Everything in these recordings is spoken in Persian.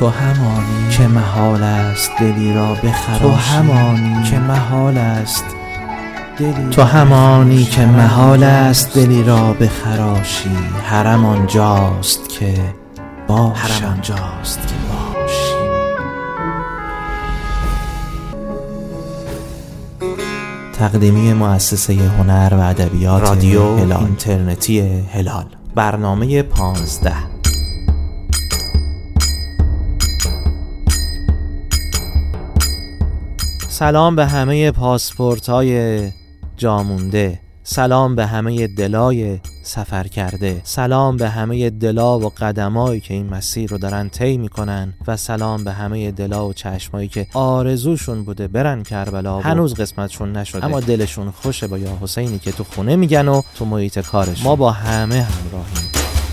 تو همانی که محال است دلی را بخراشی، تو همانی که محال است دلی، تو همانی که محال است دلی را بخراشی. حرم آنجاست که باشم، حرم آنجاست که باشی. تقدیمی مؤسسه هنر و ادبیات رادیو اینترنتی هلال، برنامه 15. سلام به همه پاسپورت‌های جامونده، سلام به همه دلای سفر کرده، سلام به همه دلا و قدمایی که این مسیر رو دارن طی میکنن و سلام به همه دلا و چشمایی که آرزوشون بوده برن کربلا و هنوز قسمتشون نشده اما دلشون خوشه با یا حسینی که تو خونه میگن و تو محیط کارش. ما با همه همراهیم.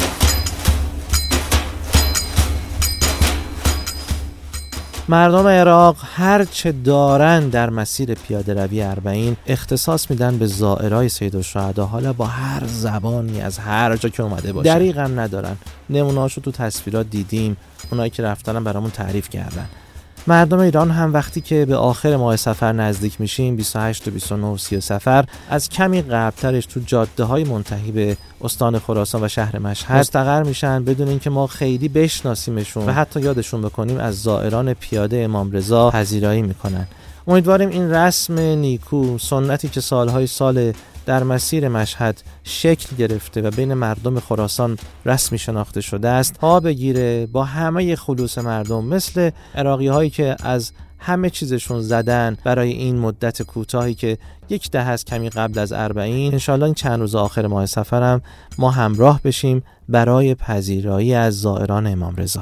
مردم عراق هر چه دارن در مسیر پیاده روی 40 اختصاص میدن به زائرای سیدالشهدا، حالا با هر زبانی از هر جا که اومده باشه. دریغ هم ندارن. نمونه‌هاشو تو تصویرات دیدیم، اونایی که رفتن برامون تعریف کردن. مردم ایران هم وقتی که به آخر ماه سفر نزدیک میشیم، 28 و 29 و 30 سفر، از کمی قبلترش تو جاده‌های منتهی به استان خراسان و شهر مشهد مستقر میشن بدون اینکه ما خیلی بشناسیمشون و حتی یادشون بکنیم. از زائران پیاده امام رضا پذیرایی میکنن. امیدواریم این رسم نیکو، سنتی که سالهای سال در مسیر مشهد شکل گرفته و بین مردم خراسان رسمی شناخته شده است، ها بگیره با همه خلوص مردم، مثل عراقی هایی که از همه چیزشون زدن برای این مدت کوتاهی که 1 دهه از کمی قبل از 40. انشالله این چند روز آخر ماه سفرم ما همراه بشیم برای پذیرایی از زائران امام رضا.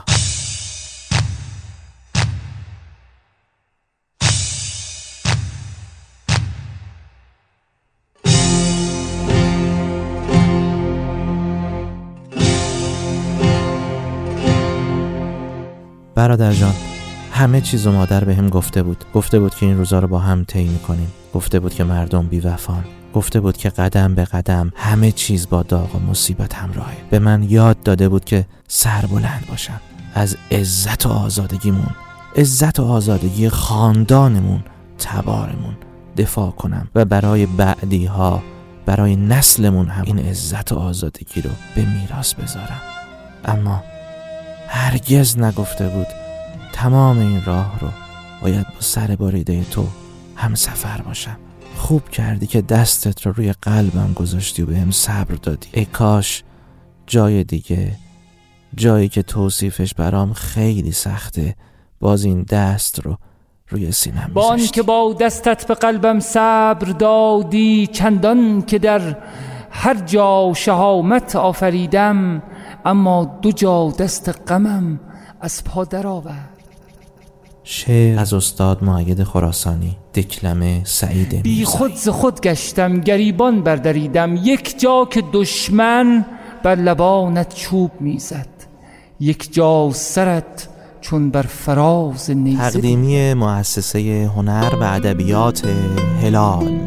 برادر جان، همه چیزو مادر بهم گفته بود که این روزا رو با هم طی می‌کنیم. گفته بود که مردم بی‌وفان. گفته بود که قدم به قدم همه چیز با داغ و مصیبت همراهه. به من یاد داده بود که سربلند باشم، از عزت و آزادگیمون، عزت و آزادگی خاندانمون، تبارمون دفاع کنم و برای بعدی‌ها، برای نسلمون هم این عزت و آزادگی رو به میراث بذارم. اما هرگز نگفته بود تمام این راه رو باید با سر بریده تو هم سفر باشم. خوب کردی که دستت رو روی قلبم گذاشتی و بهم صبر دادی. ای کاش جای دیگه، جایی که توصیفش برام خیلی سخته، باز این دست رو روی سینم میذاشتی. با آن که با دستت به قلبم صبر دادی، چندان که در هر جا شهامت آفریدم، اما 2 جا دست غمم از پا در آورد. شعر از استاد مؤید خراسانی، دکلمه سعید میرزایی. بی خود ز خود گشتم، گریبان بردریدم، 1 جا که دشمن بر لبانت چوب میزد، 1 جا سرت چون بر فراز نیزه. تقدیمی مؤسسه هنر و ادبیات هلال.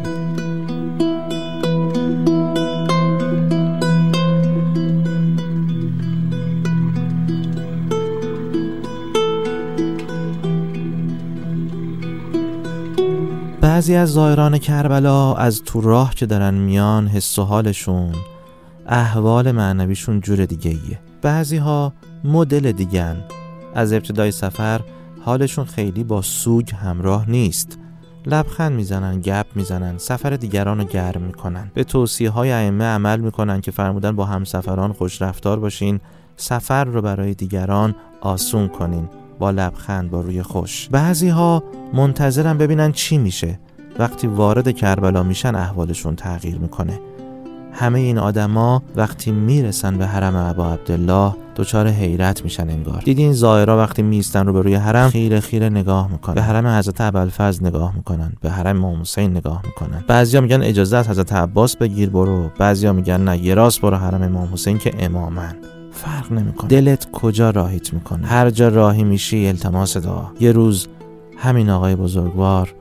بعضی از زائران کربلا از تو راه که دارن میان، حس و حالشون، احوال معنویشون جور دیگه ایه. بعضی ها مدل دیگن. از ابتدای سفر حالشون خیلی با سوگ همراه نیست. لبخند میزنن، گپ میزنن، سفر دیگران رو گرم میکنن، به توصیه های ائمه عمل میکنن که فرمودن با همسفران خوش رفتار باشین، سفر رو برای دیگران آسون کنین، با لبخند، با روی خوش. بعضی ها منتظرن ببینن چی میشه. وقتی وارد کربلا میشن احوالشون تغییر میکنه. همه این آدما وقتی میرسن به حرم ابا عبدالله دچار حیرت میشن انگار. دیدین زائرا وقتی میستن رو به روی حرم خیره خیره نگاه میکنن، به حرم حضرت ابوالفضل نگاه میکنن، به حرم امام حسین نگاه میکنن. بعضیا میگن اجازه از حضرت عباس بگیر برو، بعضیا میگن نه یه راست برو حرم امام حسین که امامن. فرق نمیکنه دلت کجا راهیت میکنه. هر جا راهی میشی التماس دعا. یه روز همین آقای بزرگوار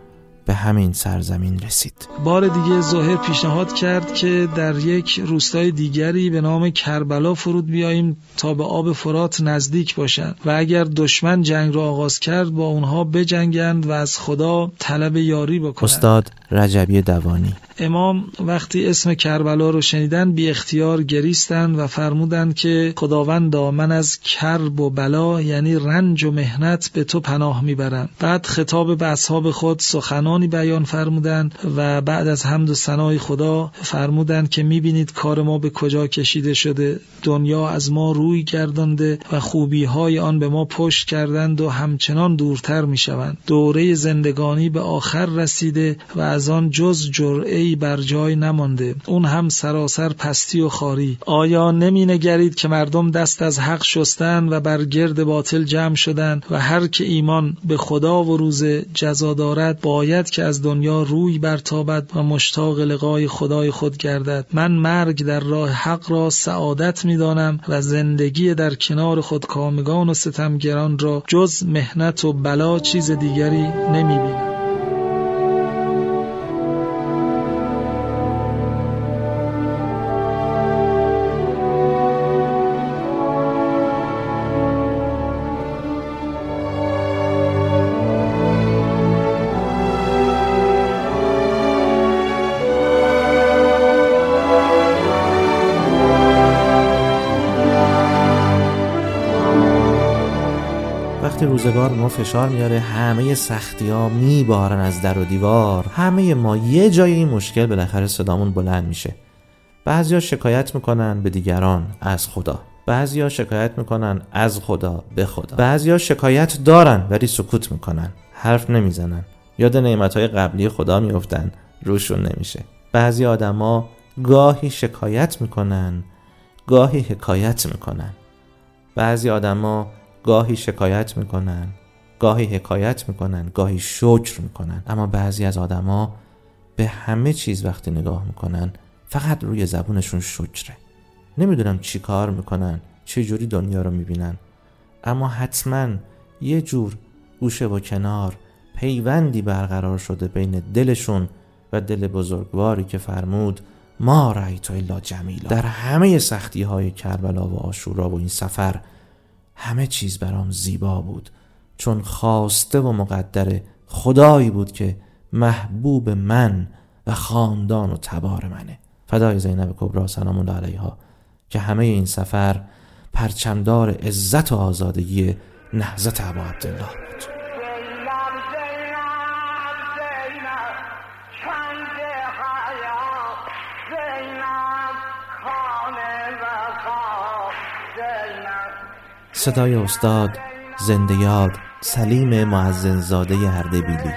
به همین سرزمین رسید. بار دیگه زهیر پیشنهاد کرد که در یک روستای دیگری به نام کربلا فرود بیاییم تا به آب فرات نزدیک باشند و اگر دشمن جنگ را آغاز کرد با اونها بجنگند و از خدا طلب یاری بکنند. استاد رجبی دوانی. امام وقتی اسم کربلا رو شنیدن بی اختیار گریستند و فرمودند که خداوندا من از کرب و بلا یعنی رنج و محنت به تو پناه میبرم. بعد خطاب به اصحاب خود سخنانی بیان فرمودند و بعد از حمد و ثنای خدا فرمودند که میبینید کار ما به کجا کشیده شده. دنیا از ما روی گردانده و خوبی‌های آن به ما پشت کردند و همچنان دورتر میشوند. دوره زندگانی به آخر رسیده و از آن جز جرعه‌ای بر جای نمانده، اون هم سراسر پستی و خاری. آیا نمی نگرید که مردم دست از حق شستند و بر گرد باطل جمع شدند و هر که ایمان به خدا و روز جزا دارد باید که از دنیا روی برتابد و مشتاق لقای خدای خود گردد. من مرگ در راه حق را سعادت می دانم و زندگی در کنار خودکامگان و ستمگران را جز محنت و بلا چیز دیگری نمی بینم. وقتی روزگار ما فشار میاره، همه سختی ها میبارن از در و دیوار، همه ما یه جای این مشکل بالاخره صدامون بلند میشه. بعضیا شکایت میکنن به دیگران از خدا، بعضیا شکایت میکنن از خدا به خدا، بعضیا شکایت دارن ولی سکوت میکنن، حرف نمیزنن، یاد نعمتهای قبلی خدا میافتن، روشون نمیشه. بعضی آدما گاهی شکایت میکنن، گاهی حکایت میکنن. بعضی آدما گاهی شکایت میکنن، گاهی حکایت میکنن، گاهی شکر میکنن. اما بعضی از آدما به همه چیز وقتی نگاه میکنن فقط روی زبونشون شکره. نمیدونم چی کار میکنن، چه جوری دنیا رو میبینن، اما حتما یه جور گوشه و کنار پیوندی برقرار شده بین دلشون و دل بزرگواری که فرمود ما رأیت الا جمیلا. در همه سختی های کربلا و عاشورا و این سفر همه چیز برام زیبا بود، چون خواسته و مقدر خدایی بود که محبوب من و خاندان و تبار منه. فدای زینب کبری سلام الله علیها که همه این سفر پرچمدار عزت و آزادگی نهضت ابا عبدالله بود. صدای استاد زنده یاد سلیم معزنزاده اردبیلی.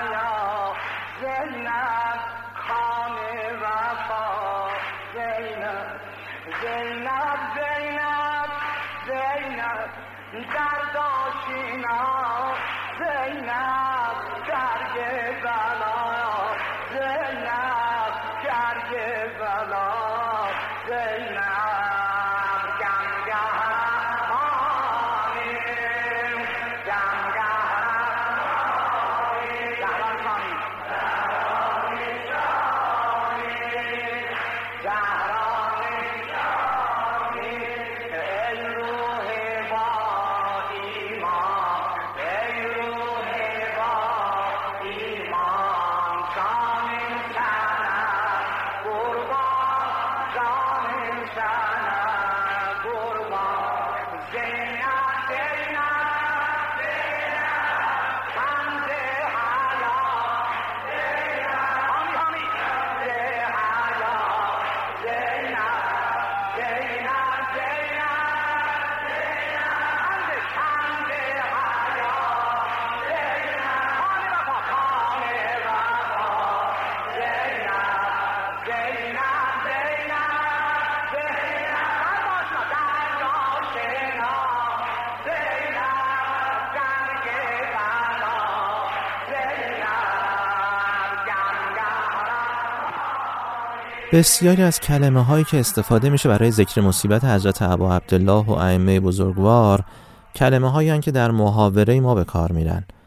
بسیاری از کلمه هایی که استفاده میشه برای ذکر مصیبت حضرت ابا عبدالله و ائمه بزرگوار کلمه هایی هستند که در محاوره ما به کار میرن.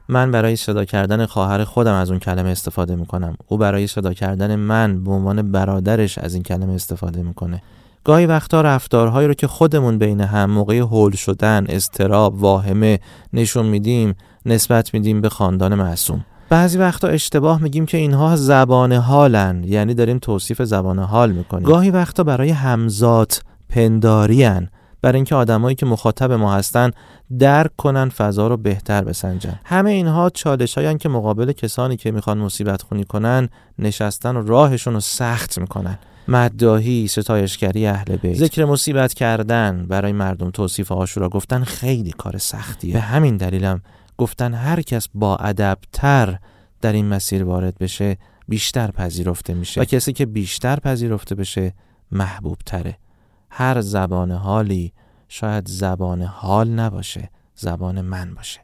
من برای صدا کردن خواهر خودم از اون کلمه استفاده میکنم، او برای صدا کردن من به عنوان برادرش از این کلمه استفاده میکنه. گاهی وقتا رفتارهایی رو که خودمون بین هم موقع هول شدن، اضطراب، واهمه نشون میدیم نسبت میدیم به خاندان معصوم. بعضی وقتا اشتباه میگیم که اینها زبان حالن، یعنی داریم توصیف زبان حال میکنیم. گاهی وقتا برای همزاد پنداریان، برای اینکه آدمایی که مخاطب ما هستن درک کنن فضا رو بهتر بسنجن. همه اینها چالشایین که مقابل کسانی که میخوان مصیبت خونی کنن نشستن و راهشون رو سخت میکنن. مداحی، ستایشگری اهل بیت، ذکر مصیبت کردن، برای مردم توصیف عاشورا گفتن خیلی کار سختیه. به همین دلیلم گفتن هر کس با ادب‌تر در این مسیر وارد بشه بیشتر پذیرفته میشه و کسی که بیشتر پذیرفته بشه محبوب تره. هر زبان حالی شاید زبان حال نباشه، زبان من باشه.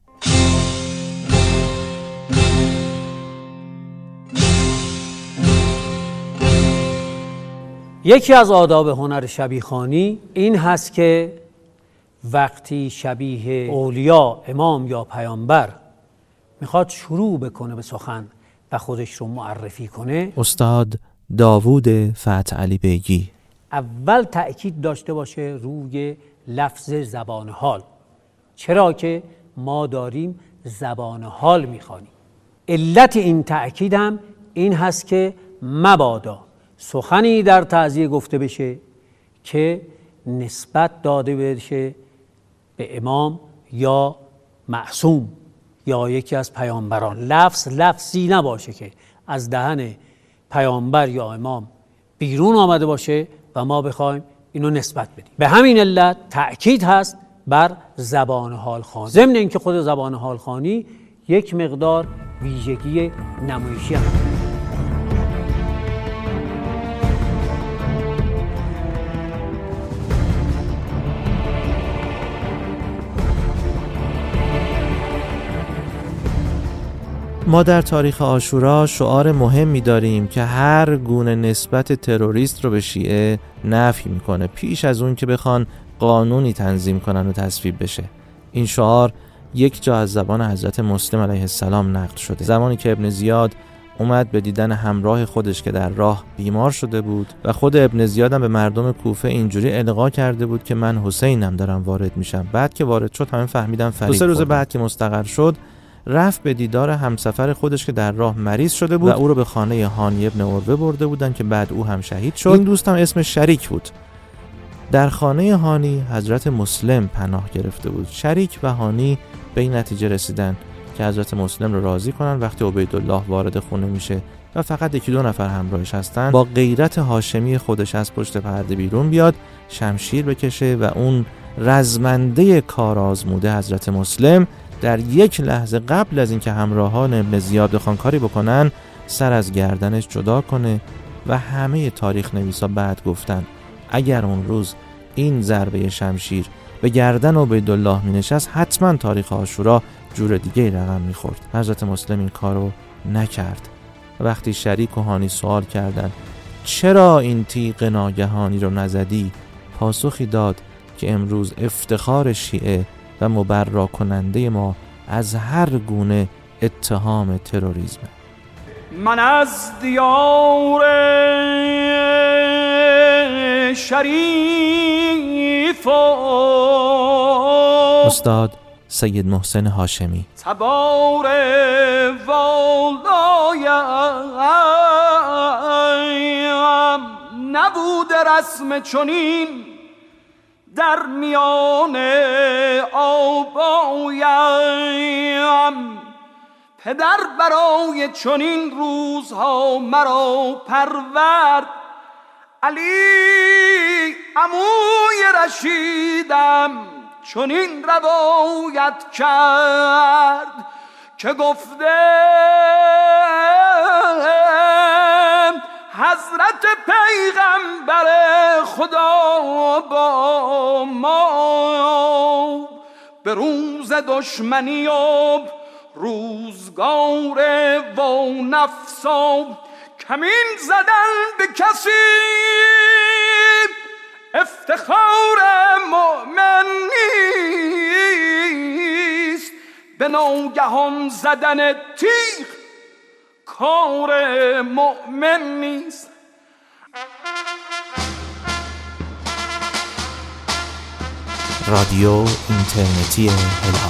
یکی از آداب هنر شبیخوانی این هست که وقتی شبیه اولیا، امام یا پیامبر میخواد شروع بکنه به سخن و خودش رو معرفی کنه، استاد داوود فتح علی بیگی اول تأکید داشته باشه روی لفظ زبان حال. چرا که ما داریم زبان حال میخوانیم. علت این تأکید هم این هست که مبادا سخنی در تعزیه گفته بشه که نسبت داده بشه به امام یا معصوم یا یکی از پیامبران، لفظی نباشه که از دهن پیامبر یا امام بیرون آمده باشه و ما بخوایم اینو نسبت بدیم. به همین علت تأکید هست بر زبان حال خوانی. ضمن اینکه خود زبان حال خوانی یک مقدار ویژگی نمایشی هست. ما در تاریخ عاشورا شعار مهمی داریم که هر گونه نسبت تروریست رو به شیعه نفی میکنه پیش از اون که بخوان قانونی تنظیم کنن و تصویب بشه. این شعار یک جا از زبان حضرت مسلم علیه السلام نقل شده. زمانی که ابن زیاد اومد به دیدن همراه خودش که در راه بیمار شده بود و خود ابن زیاد هم به مردم کوفه اینجوری القا کرده بود که من حسینم دارم وارد میشم. بعد که وارد شد همه فهمیدن فریب خورد. 2-3 روز بعد که مستقر شد رفت به دیدار همسفر خودش که در راه مریض شده بود و او رو به خانه هانی ابن عروه برده بودن که بعد او هم شهید شد. این دوست هم اسمش شریک بود. در خانه هانی حضرت مسلم پناه گرفته بود. شریک و هانی به این نتیجه رسیدن که حضرت مسلم رو راضی کنن وقتی عبیدالله وارد خونه میشه و فقط 1-2 نفر همراهش هستن، با غیرت هاشمی خودش از پشت پرده بیرون بیاد، شمشیر بکشه و اون رزمنده کارآزموده حضرت مسلم در یک لحظه قبل از اینکه همراهان ابن زیاد بخوان کاری بکنن سر از گردنش جدا کنه. و همه تاریخ نویسا بعد گفتن اگر اون روز این ضربه شمشیر به گردن عبیدالله می نشست حتما تاریخ عاشورا جور دیگه رقم می خورد. حضرت مسلم این کارو نکرد. وقتی شریک و هانی سوال کردن چرا این تیغ ناگهانی رو نزدی، پاسخی داد که امروز افتخار شیعه و مبرا کننده ما از هر گونه اتهام تروریسم. من از دیار شریف استاد سید محسن هاشمی تبار والایم نبود رسم چنین در میان آبایم، پدر برای چنین روزها مرا پرورد، علی عموی رشیدم چنین روایت کرد که گفته حضرت پیغمبر خدا با ما به روز دشمنی و روزگار و نفسا کمین زدن به کسی افتخار مؤمن نیست، به ناگهان زدن تیغ کار مؤمن نیست. رادیو اینترنتی هلال.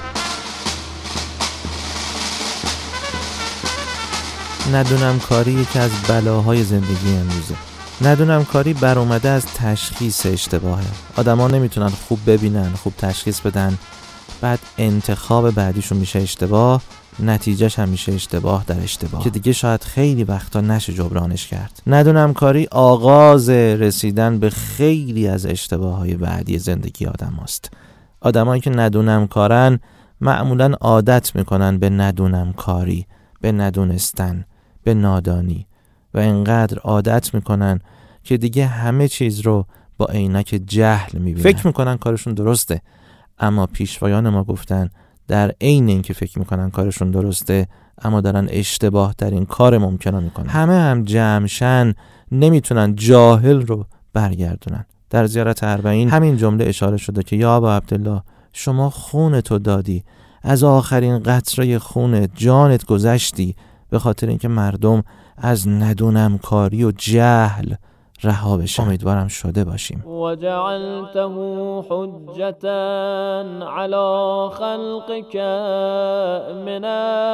ندونم کاری یکی از بلاهای زندگی امروزه. ندونم کاری برآمده از تشخیص اشتباهه. آدما نمیتونن خوب ببینن، خوب تشخیص بدن، بعد انتخاب بعدیشون میشه اشتباه، نتیجهش هم میشه اشتباه در اشتباه که دیگه شاید خیلی وقتا نشه جبرانش کرد. ندونم کاری آغاز رسیدن به خیلی از اشتباههای بعدی زندگی آدم هست. آدمایی که ندونم کارن معمولاً عادت میکنن به ندونم کاری، به ندونستن، به نادانی و اینقدر عادت میکنن که دیگه همه چیز رو با عینک جهل میبینن. فکر میکنن کارشون درسته، اما پیشوایان ما گفتن در عین اینکه فکر میکنن کارشون درسته اما دارن اشتباه در این کار ممکنه میکنن. همه هم جمعشن نمیتونن جاهل رو برگردونن. در زیارت اربعین همین جمله اشاره شده که یا ابا عبدالله شما خونتو دادی، از آخرین قطره خون جانت گذشتی به خاطر اینکه مردم از ندونم کاری و جهل رها بشن. امیدوارم شده باشیم. و جعلته حجتا علی خلقك من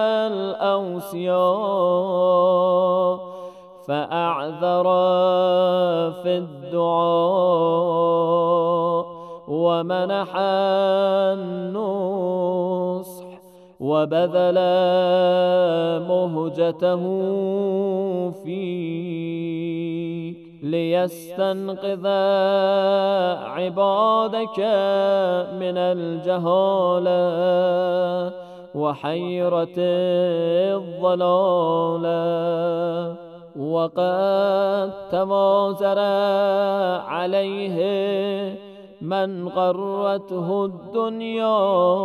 الاوصیا فاعذر في الدعاء ومنح النصح وبذل مهجته فيك ليستنقذ عبادك من الجهالة وحيرة الضلالة وقد تمازر عليه من غرته الدنيا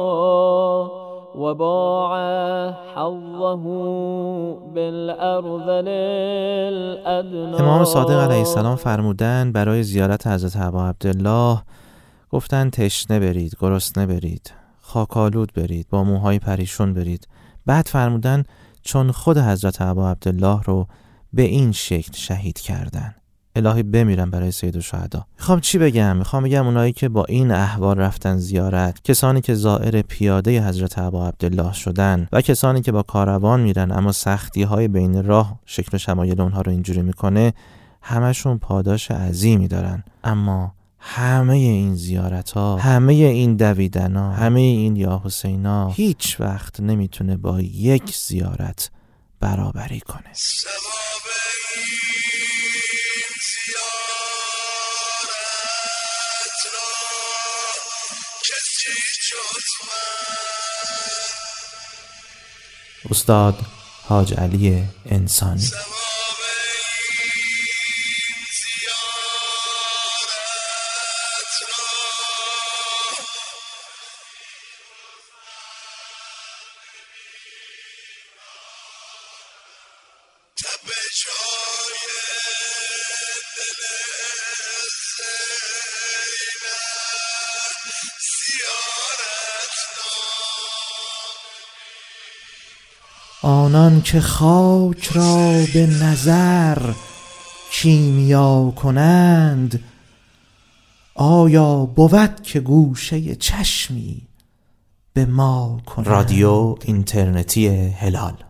وباع حظه بالارذل الادنى. امام صادق علیه السلام فرمودن برای زیارت حضرت ابا عبدالله گفتن تشنه برید، گرسنه برید، خاکالود برید، با موهای پریشون برید. بعد فرمودن چون خود حضرت ابا عبدالله رو به این شکل شهید کردن. الهی بمیرم برای سیدالشهدا. میخوام چی بگم؟ میخوام بگم اونایی که با این احوال رفتن زیارت، کسانی که زائر پیاده حضرت ابا عبدالله شدن و کسانی که با کاروان میرن اما سختی های بین راه شکل و شمایل اونها رو اینجوری میکنه، همشون پاداش عظیمی دارن. اما همه این زیارت ها، همه این دویدن ها، همه این یا حسینا هیچ وقت نمیتونه با یک زیارت برابری کنه. استاد حاج علی انسانی. آنان که خاک را به نظر کیمیا کنند، آیا بود که گوشه چشمی به ما کنند؟ رادیو اینترنتی هلال.